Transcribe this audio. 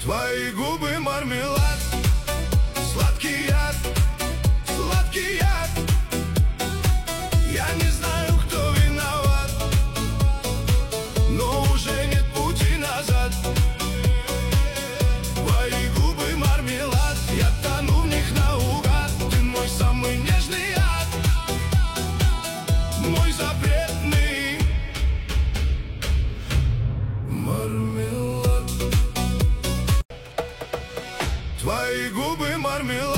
Твои губы мармелад, сладкий яд, сладкий яд. Я не знаю, кто виноват, но уже нет пути назад. Твои губы мармелад, я тону в них наугад. Ты мой самый нежный яд, мой запретный мармелад. Твои губы мармелад.